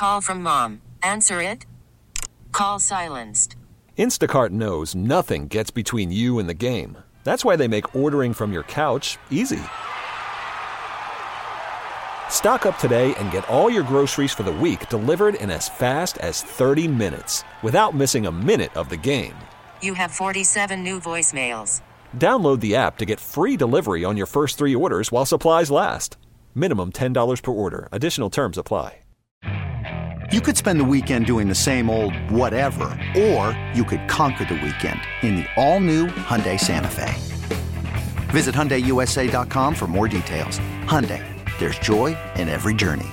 Call from mom. Answer it. Call silenced. Instacart knows nothing gets between you and the game. That's why they make ordering from your couch easy. Stock up today and get all your groceries for the week delivered in as fast as 30 minutes without missing a minute of the game. You have 47 new voicemails. Download the app to get free delivery on your first 3 orders while supplies last. Minimum $10 per order. Additional terms apply. You could spend the weekend doing the same old whatever, or you could conquer the weekend in the all-new Hyundai Santa Fe. Visit HyundaiUSA.com for more details. Hyundai, there's joy in every journey.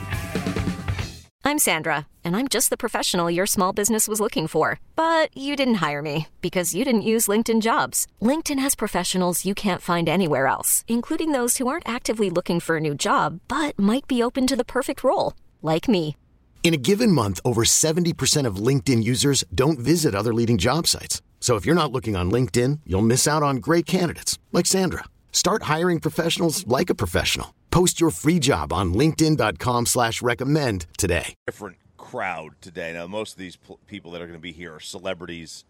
I'm Sandra, and I'm just the professional your small business was looking for. But you didn't hire me because you didn't use LinkedIn Jobs. LinkedIn has professionals you can't find anywhere else, including those who aren't actively looking for a new job, but might be open to the perfect role, like me. In a given month, over 70% of LinkedIn users don't visit other leading job sites. So if you're not looking on LinkedIn, you'll miss out on great candidates like Sandra. Start hiring professionals like a professional. Post your free job on linkedin.com/recommend today. Different crowd today. Now, most of these people that are going to be here are celebrities,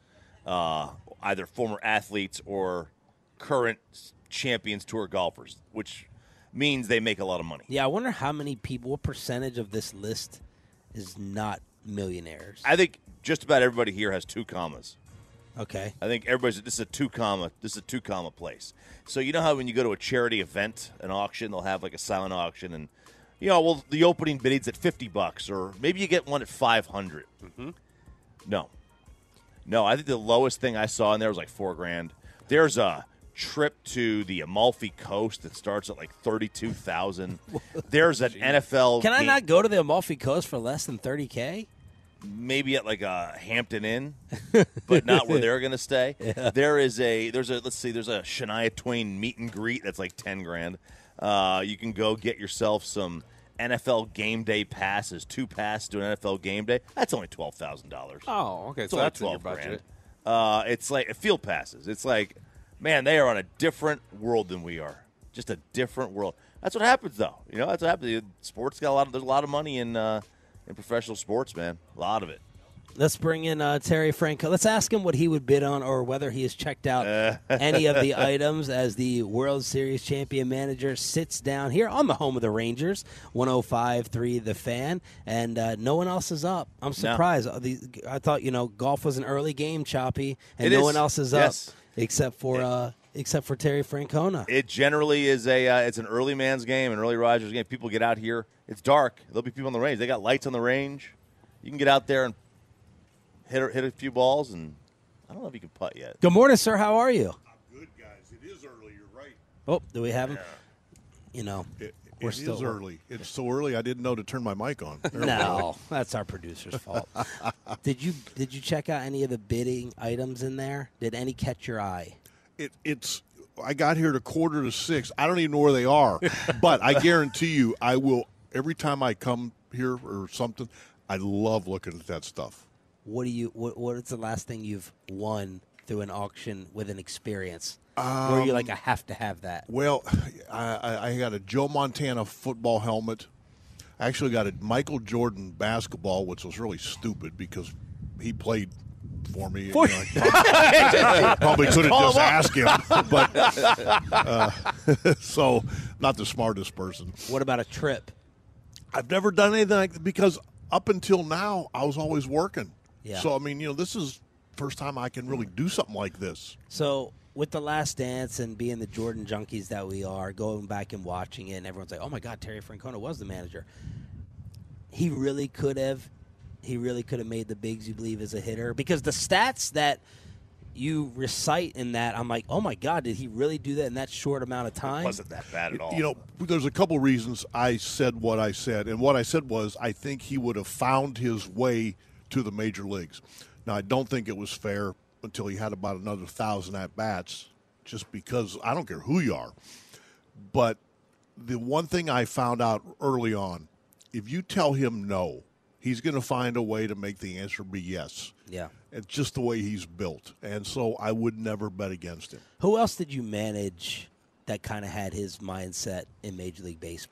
either former athletes or current Champions Tour golfers, which means they make a lot of money. Yeah, I wonder how many people, what percentage of this list is not millionaires? I think just about everybody here has 2 commas. Okay. I think everybody's this is a 2 comma place. So you know how when you go to a charity event, an auction, they'll have like a silent auction, and the opening bidding's at $50, or maybe you get one at $500. Mm-hmm. No, I think the lowest thing I saw in there was like $4,000. There's a trip to the Amalfi Coast that starts at like $32,000. There's an NFL. Can I not go to the Amalfi Coast for less than $30K? Maybe at like a Hampton Inn, but not where they're going to stay. Yeah. There's a Shania Twain meet and greet that's like $10,000. You can go get yourself some NFL game day passes, 2 passes to an NFL game day. That's only $12,000. Oh, okay. It's So only that's in your budget. It's like field passes. It's like, man, they are on a different world than we are. Just a different world. That's what happens, though. That's what happens. Sports got there's a lot of money in professional sports, man. A lot of it. Let's bring in Terry Franco. Let's ask him what he would bid on, or whether he has checked out any of the items as the World Series champion manager sits down here on the home of the Rangers, 105.3 The Fan, and no one else is up. I'm surprised. No. I thought golf was an early game, Choppy, and no one else is up except for Terry Francona. It generally is it's an early man's game, an early riser's game. People get out here. It's dark. There'll be people on the range. They got lights on the range. You can get out there and hit a few balls, and I don't know if you can putt yet. Good morning, sir. How are you? I'm good, guys. It is early. You're right. Oh, do we have him? We're still early. It's so early I didn't know to turn my mic on. No, that's our producer's fault. Did you check out any of the bidding items in there? Did any catch your eye? I got here at 5:45. I don't even know where they are, but I guarantee you I will every time I come here or something. I love looking at that stuff. What is the last thing you've won through an auction with an experience? Where you're like, I have to have that. Well, I got a Joe Montana football helmet. I actually got a Michael Jordan basketball, which was really stupid because he played for me. Probably could have just asked him, but so not the smartest person. What about a trip? I've never done anything like that because up until now I was always working. Yeah. So I mean, this is the first time I can really do something like this. So with The Last Dance and being the Jordan junkies that we are, going back and watching it, and everyone's like, "Oh my God, Terry Francona was the manager." He really could have made the bigs, you believe, as a hitter, because the stats that you recite in that, I'm like, oh my God, did he really do that in that short amount of time? It wasn't that bad at all. There's a couple reasons I said what I said, and what I said was I think he would have found his way to the major leagues. Now, I don't think it was fair until he had about another 1,000 at-bats, just because I don't care who you are. But the one thing I found out early on, if you tell him no, he's going to find a way to make the answer be yes. Yeah. It's just the way he's built. And so I would never bet against him. Who else did you manage that kind of had his mindset in Major League Baseball?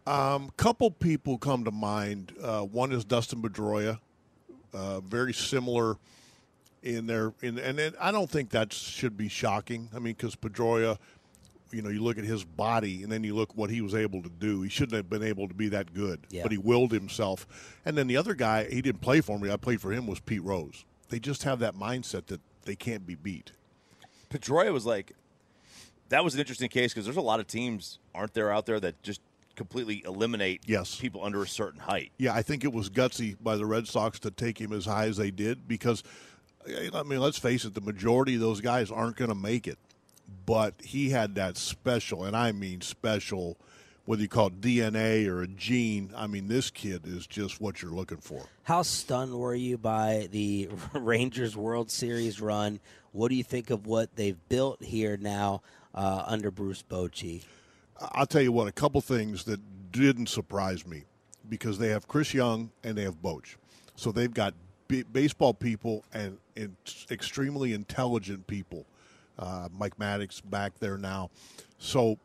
Couple people come to mind. One is Dustin Pedroia, very similar in their and I don't think that should be shocking. I mean, because Pedroia, you look at his body and then you look what he was able to do. He shouldn't have been able to be that good, but he willed himself. And then the other guy, he didn't play for me. I played for him, was Pete Rose. They just have that mindset that they can't be beat. Pedroia was that was an interesting case because there's a lot of teams, aren't there, out there that just completely eliminate people under a certain height. Yeah, I think it was gutsy by the Red Sox to take him as high as they did because, I mean, let's face it, the majority of those guys aren't going to make it. But he had that special, and I mean special, whether you call it DNA or a gene. I mean, this kid is just what you're looking for. How stunned were you by the Rangers World Series run? What do you think of what they've built here now under Bruce Bochy? I'll tell you what, a couple things that didn't surprise me because they have Chris Young and they have Boch. So they've got baseball people and extremely intelligent people. Mike Maddox back there now. So,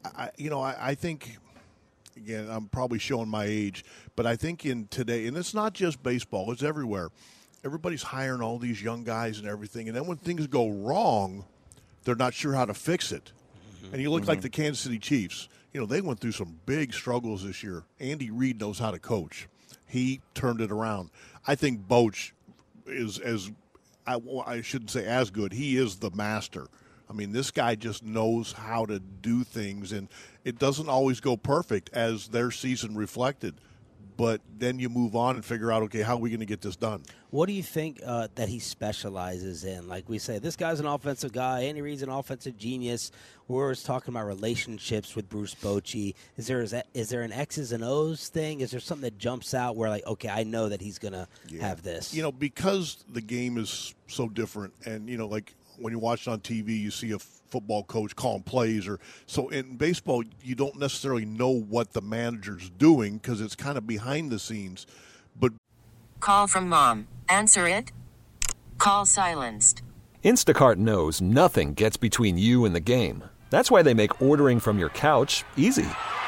I think, again, I'm probably showing my age, but I think in today, and it's not just baseball, it's everywhere. Everybody's hiring all these young guys and everything, and then when things go wrong, they're not sure how to fix it. And you look like the Kansas City Chiefs. They went through some big struggles this year. Andy Reid knows how to coach. He turned it around. I think Boch is I shouldn't say as good. He is the master. I mean, this guy just knows how to do things, and it doesn't always go perfect as their season reflected. But then you move on and figure out, okay, how are we going to get this done? What do you think that he specializes in? Like we say, this guy's an offensive guy. Andy Reid's an offensive genius. We're always talking about relationships with Bruce Bochy. Is there an X's and O's thing? Is there something that jumps out where, like, okay, I know that he's going to have this? Because the game is so different, and, like when you watch it on TV, you see a football coach calling plays. So in baseball, you don't necessarily know what the manager's doing because it's kind of behind the scenes. But call from mom. Answer it. Call silenced. Instacart knows nothing gets between you and the game. That's why they make ordering from your couch easy.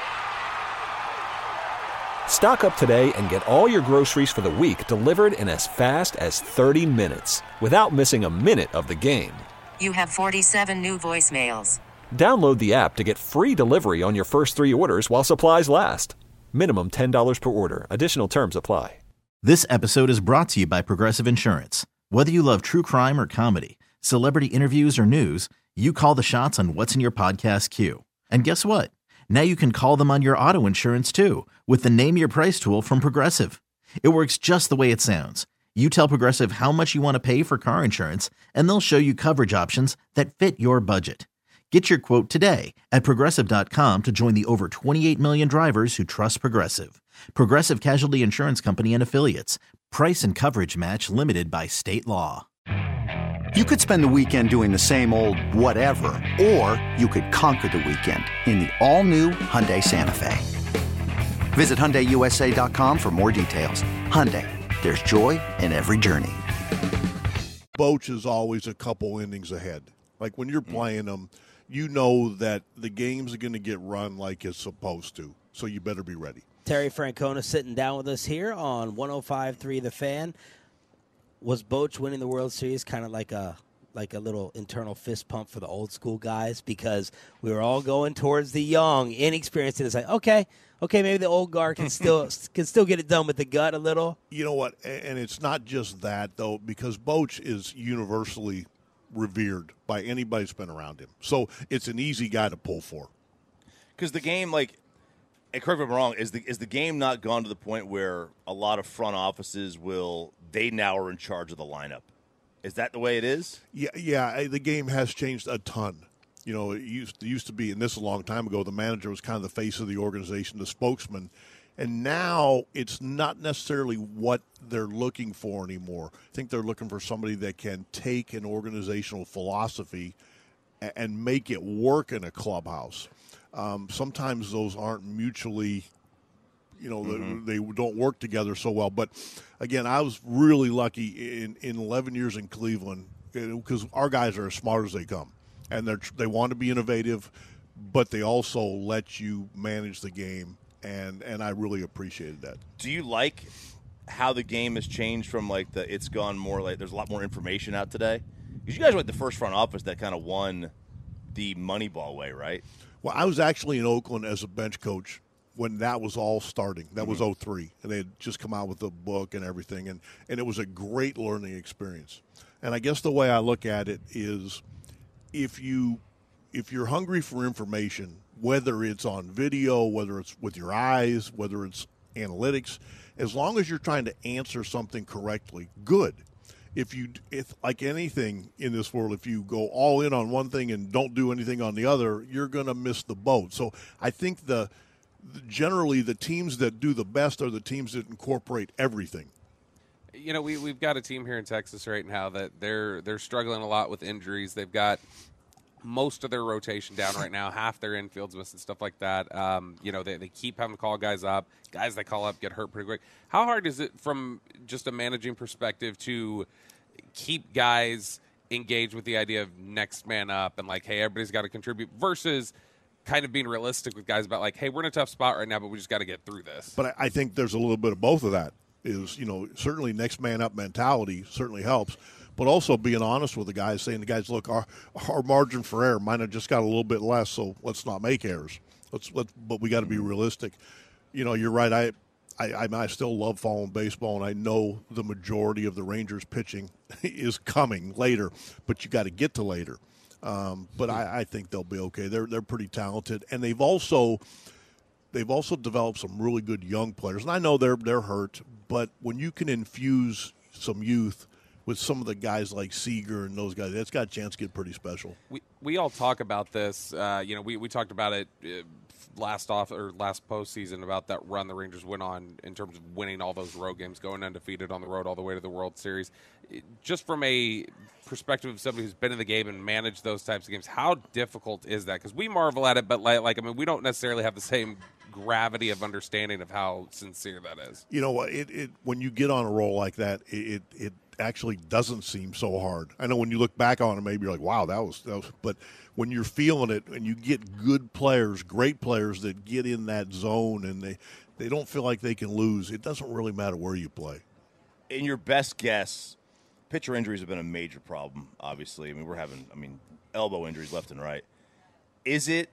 Stock up today and get all your groceries for the week delivered in as fast as 30 minutes without missing a minute of the game. You have 47 new voicemails. Download the app to get free delivery on your first 3 orders while supplies last. Minimum $10 per order. Additional terms apply. This episode is brought to you by Progressive Insurance. Whether you love true crime or comedy, celebrity interviews or news, you call the shots on what's in your podcast queue. And guess what? Now you can call them on your auto insurance too with the Name Your Price tool from Progressive. It works just the way it sounds. You tell Progressive how much you want to pay for car insurance, and they'll show you coverage options that fit your budget. Get your quote today at Progressive.com to join the over 28 million drivers who trust Progressive. Progressive Casualty Insurance Company and Affiliates. Price and coverage match limited by state law. You could spend the weekend doing the same old whatever, or you could conquer the weekend in the all-new Hyundai Santa Fe. Visit HyundaiUSA.com for more details. Hyundai, there's joy in every journey. Boch is always a couple innings ahead. Like when you're playing them, you know that the game's going to get run like it's supposed to, so you better be ready. Terry Francona sitting down with us here on 105.3 The Fan. Was Boch winning the World Series kind of like a little internal fist pump for the old school guys because we were all going towards the young, inexperienced, and it's like, okay, maybe the old guard can still get it done with the gut a little. You know what? And it's not just that though, because Boch is universally revered by anybody that's been around him. So it's an easy guy to pull for. Because the game, like, and correct me if I'm wrong, is the game not gone to the point where a lot of front offices they now are in charge of the lineup? Is that the way it is? Yeah. The game has changed a ton. It used to be, and this is a long time ago, the manager was kind of the face of the organization, the spokesman. And now it's not necessarily what they're looking for anymore. I think they're looking for somebody that can take an organizational philosophy and make it work in a clubhouse. Sometimes those aren't mutually, they don't work together so well. But, again, I was really lucky in 11 years in Cleveland because our guys are as smart as they come. And they want to be innovative, but they also let you manage the game and I really appreciated that. Do you like how the game has changed from it's gone more like there's a lot more information out today? Because you guys were the first front office that kind of won the Moneyball way, right? Well, I was actually in Oakland as a bench coach when that was all starting. That was 2003, and they had just come out with the book and everything, and it was a great learning experience. And I guess the way I look at it is if you're hungry for information, whether it's on video, whether it's with your eyes, whether it's analytics, as long as you're trying to answer something correctly, good. If like anything in this world, if you go all in on one thing and don't do anything on the other, you're going to miss the boat. So I think generally the teams that do the best are the teams that incorporate everything. You know, we've got a team here in Texas right now that they're struggling a lot with injuries. They've got most of their rotation down right now, half their infield's missing, stuff like that. You know, they keep having to call guys up. Guys they call up get hurt pretty quick. How hard is it from just a managing perspective to keep guys engaged with the idea of next man up and hey, everybody's got to contribute versus kind of being realistic with guys about hey, we're in a tough spot right now, but we just got to get through this? But I think there's a little bit of both of that. Is, certainly next man up mentality certainly helps, but also being honest with the guys, saying to guys, look, our margin for error might have just got a little bit less, so let's not make errors. But we got to be realistic. You're right. I still love following baseball, and I know the majority of the Rangers pitching is coming later, but you got to get to later. But I think they'll be okay. They're pretty talented, and they've also developed some really good young players. And I know they're hurt, but when you can infuse some youth with some of the guys like Seager and those guys, that's got a chance to get pretty special. We all talk about this. We talked about it last postseason about that run the Rangers went on in terms of winning all those road games, going undefeated on the road all the way to the World Series. Just from a perspective of somebody who's been in the game and managed those types of games, how difficult is that? Because we marvel at it, but we don't necessarily have the same gravity of understanding of how sincere that is. You know what? When you get on a roll like that, it actually doesn't seem so hard. I know when you look back on it, maybe you're like, wow, that was. But when you're feeling it and you get good players, great players that get in that zone and they don't feel like they can lose, it doesn't really matter where you play. In your best guess, pitcher injuries have been a major problem, obviously. We're having, elbow injuries left and right. Is it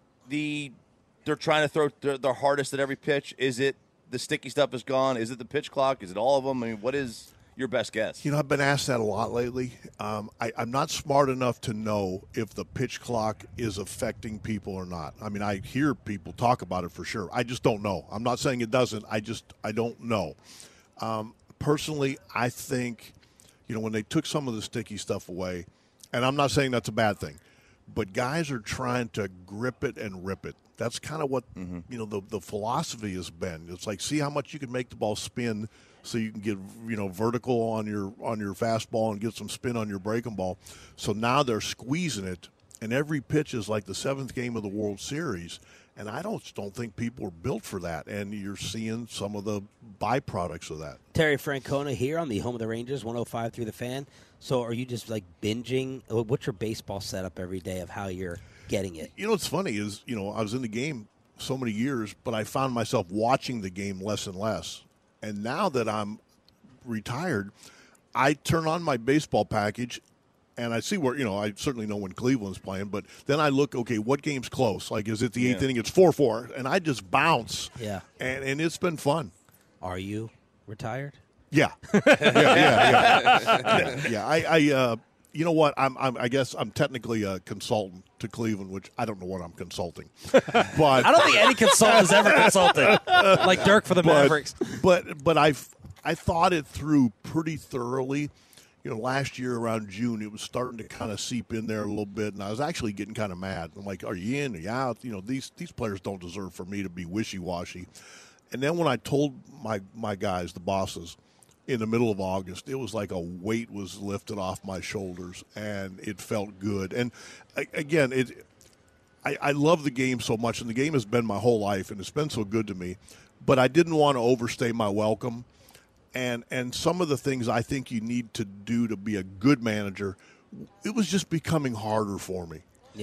they're trying to throw their hardest at every pitch? Is it the sticky stuff is gone? Is it the pitch clock? Is it all of them? What is your best guess? I've been asked that a lot lately. I'm not smart enough to know if the pitch clock is affecting people or not. I hear people talk about it for sure. I just don't know. I'm not saying it doesn't. I don't know. Personally, I think, when they took some of the sticky stuff away, and I'm not saying that's a bad thing, but guys are trying to grip it and rip it. That's kind of what, the philosophy has been. It's see how much you can make the ball spin so you can get, vertical on your fastball and get some spin on your breaking ball. So now they're squeezing it, and every pitch is like the seventh game of the World Series. And I don't think people are built for that, and you're seeing some of the byproducts of that. Terry Francona here on the home of the Rangers, 105 through the Fan. So are you just binging? What's your baseball setup every day of how you're getting it? What's funny is, I was in the game so many years, but I found myself watching the game less and less. And now that I'm retired, I turn on my baseball package, and I see where, I certainly know when Cleveland's playing, but then I look, okay, what game's close? Is it the eighth inning? It's 4-4, and I just bounce. Yeah. And it's been fun. Are you retired? Yeah. Yeah. You know what? I guess I'm technically a consultant to Cleveland, which I don't know what I'm consulting. But I don't think any consultant has ever consulted like Dirk for the Mavericks. But I thought it through pretty thoroughly. Last year around June, it was starting to kind of seep in there a little bit, and I was actually getting kind of mad. I'm like, are you in? Are you out? These players don't deserve for me to be wishy-washy. And then when I told my guys, the bosses, in the middle of August, it was like a weight was lifted off my shoulders, and it felt good. And, again, I love the game so much, and the game has been my whole life, and it's been so good to me. But I didn't want to overstay my welcome. And some of the things I think you need to do to be a good manager, it was just becoming harder for me. Yeah.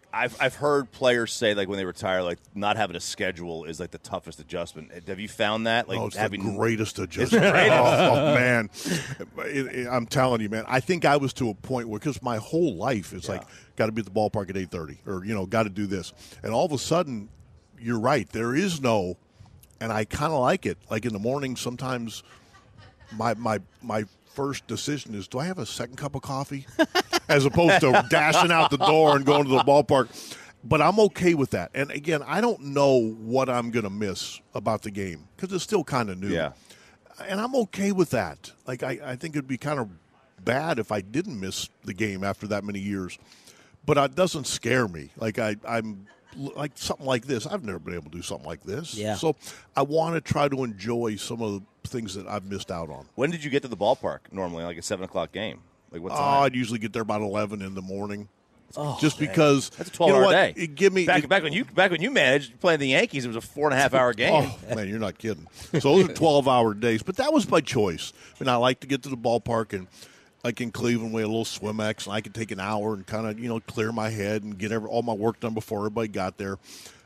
I've heard players say like when they retire, like not having a schedule is like the toughest adjustment. Have you found that? Like it's having the greatest adjustment. Oh man, I'm telling you, man. I think I was to a point where because my whole life it's like got to be at the ballpark at 8:30, or got to do this, and all of a sudden, you're right. There is no, and I kind of like it. Like in the morning, sometimes my first decision is, do I have a second cup of coffee? As opposed to dashing out the door and going to the ballpark. But I'm okay with that. And, again, I don't know what I'm going to miss about the game because it's still kind of new. Yeah. And I'm okay with that. Like, I think it would be kind of bad if I didn't miss the game after that many years. But it doesn't scare me. Like, I'm like something like this. I've never been able to do something like this. Yeah. So I want to try to enjoy some of the things that I've missed out on. When did you get to the ballpark normally, like a 7 o'clock game? Like what time? I'd usually get there about 11 in the morning. Oh, just because that's a 12-hour day. It give me back when you managed playing the Yankees, it was a 4.5-hour game. Oh man, you're not kidding. So those are 12-hour days, but that was by choice. I mean, I like to get to the ballpark, and like in Cleveland, we had a little Swimex, and I could take an hour and kind of clear my head and get all my work done before everybody got there.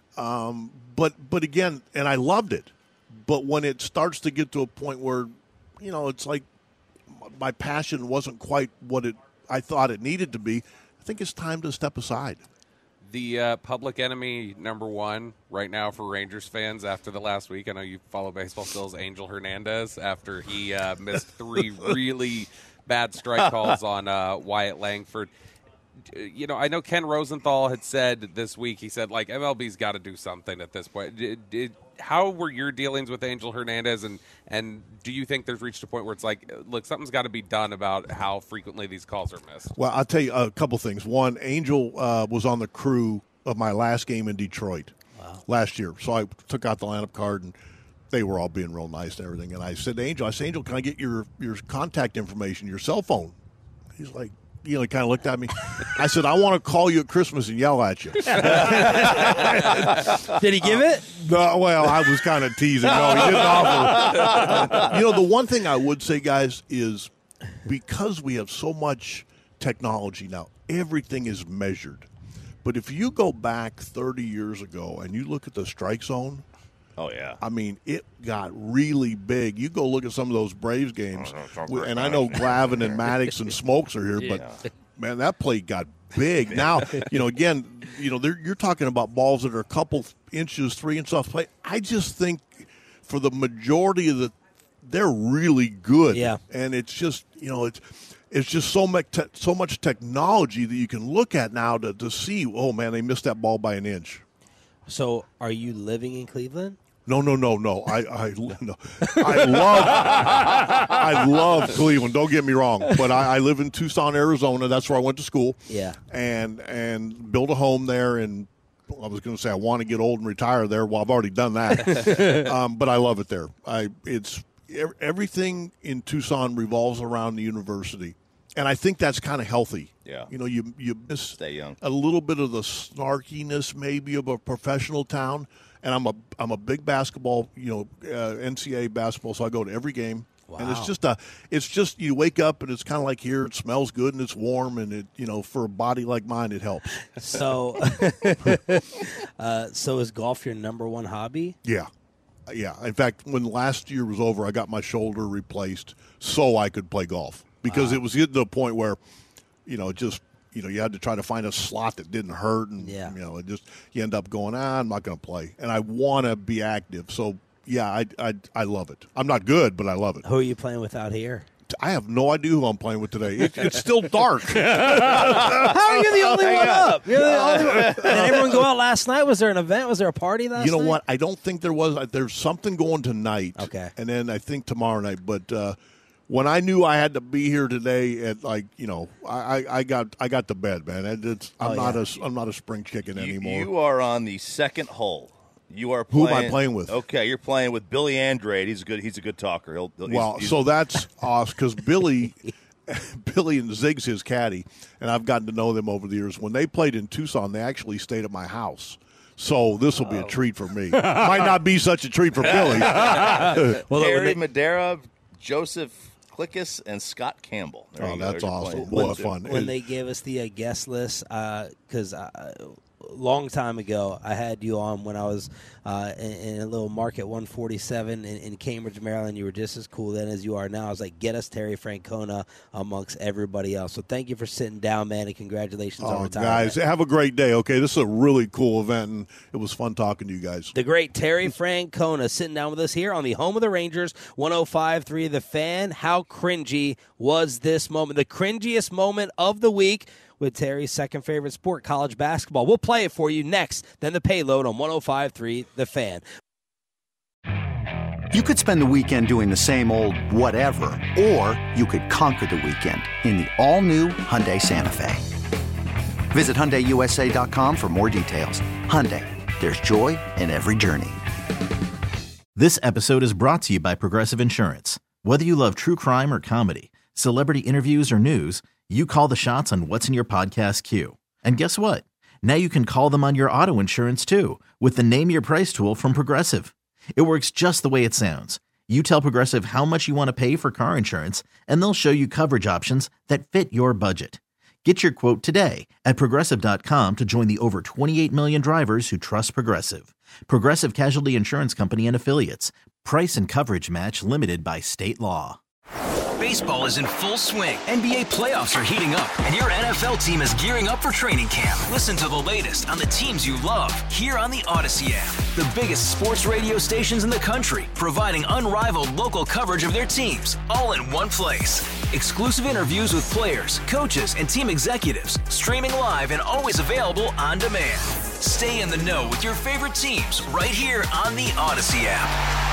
But again, and I loved it. But when it starts to get to a point where it's like my passion wasn't quite what I thought it needed to be, I think it's time to step aside. The public enemy number one right now for Rangers fans after the last week, I know you follow baseball still, is Angel Hernandez after he missed 3 really bad strike calls on Wyatt Langford. I know Ken Rosenthal had said this week, he said, like, MLB's got to do something at this point. How were your dealings with Angel Hernandez, and do you think there's reached a point where it's like, look, something's got to be done about how frequently these calls are missed? Well, I'll tell you a couple things. One, Angel was on the crew of my last game in Detroit last year. So I took out the lineup card, and they were all being real nice and everything. And I said to Angel, can I get your contact information, your cell phone? He's like, he kind of looked at me. I said, I want to call you at Christmas and yell at you. Did he give it? No, well, I was kind of teasing. No, he didn't offer. The one thing I would say, guys, is because we have so much technology now, everything is measured. But if you go back 30 years ago and you look at the strike zone, oh, yeah. I mean, it got really big. You go look at some of those Braves games, and I know Glavine and Maddox and Smokes are here, but, man, that play got big. Now, again, you're talking about balls that are a couple inches, 3 inches off play. I just think for the majority of they're really good. Yeah. And it's just, it's just so much technology that you can look at now to see, oh, man, they missed that ball by an inch. So, are you living in Cleveland? No. I love Cleveland. Don't get me wrong, but I live in Tucson, Arizona. That's where I went to school. Yeah, and built a home there. And I was going to say I want to get old and retire there. Well, I've already done that, but I love it there. Everything in Tucson revolves around the university. And I think that's kind of healthy. Yeah. You miss stay young. A little bit of the snarkiness maybe of a professional town. And I'm a big basketball, NCAA basketball, so I go to every game. Wow. And it's just you wake up and it's kind of like here, it smells good and it's warm, and it for a body like mine it helps. So so is golf your number one hobby? Yeah. Yeah. In fact, when last year was over, I got my shoulder replaced so I could play golf. Because it was getting to the point where, you had to try to find a slot that didn't hurt, and you end up going, I'm not going to play, and I want to be active. So yeah, I love it. I'm not good, but I love it. Who are you playing with out here? I have no idea who I'm playing with today. It's still dark. How are you the only one up? You're the only one. Did everyone go out last night? Was there an event? Was there a party last night? You know what? I don't think there was. There's something going tonight. Okay, and then I think tomorrow night, but. When I knew I had to be here today at I got to bed, man. I'm not a spring chicken anymore. You are on the second hole. You are playing. Who am I playing with? Okay, you're playing with Billy Andrade. He's a good talker. So that's awesome because Billy and Zig's his caddy, and I've gotten to know them over the years. When they played in Tucson, they actually stayed at my house. So this will be a treat for me. Might not be such a treat for Billy. Terry Madera, Joseph Klickus, and Scott Campbell. That's awesome. What fun. When they gave us the guest list, because long time ago, I had you on when I was in a little Market 147 in Cambridge, Maryland. You were just as cool then as you are now. I was like, get us Terry Francona amongst everybody else. So thank you for sitting down, man, and congratulations on retirement. Guys, have a great day, okay? This is a really cool event, and it was fun talking to you guys. The great Terry Francona sitting down with us here on the home of the Rangers, 105.3 The Fan. How cringy was this moment? The cringiest moment of the week with Terry's second favorite sport, college basketball. We'll play it for you next, then the Payload on 105.3 The Fan. You could spend the weekend doing the same old whatever, or you could conquer the weekend in the all-new Hyundai Santa Fe. Visit HyundaiUSA.com for more details. Hyundai, there's joy in every journey. This episode is brought to you by Progressive Insurance. Whether you love true crime or comedy, celebrity interviews or news, you call the shots on what's in your podcast queue. And guess what? Now you can call them on your auto insurance too with the Name Your Price tool from Progressive. It works just the way it sounds. You tell Progressive how much you want to pay for car insurance, and they'll show you coverage options that fit your budget. Get your quote today at Progressive.com to join the over 28 million drivers who trust Progressive. Progressive Casualty Insurance Company and Affiliates. Price and coverage match limited by state law. Baseball is in full swing. NBA playoffs are heating up, and your NFL team is gearing up for training camp. Listen to the latest on the teams you love here on the Odyssey app. The biggest sports radio stations in the country, providing unrivaled local coverage of their teams, all in one place. Exclusive interviews with players, coaches, and team executives, streaming live and always available on demand. Stay in the know with your favorite teams right here on the Odyssey app.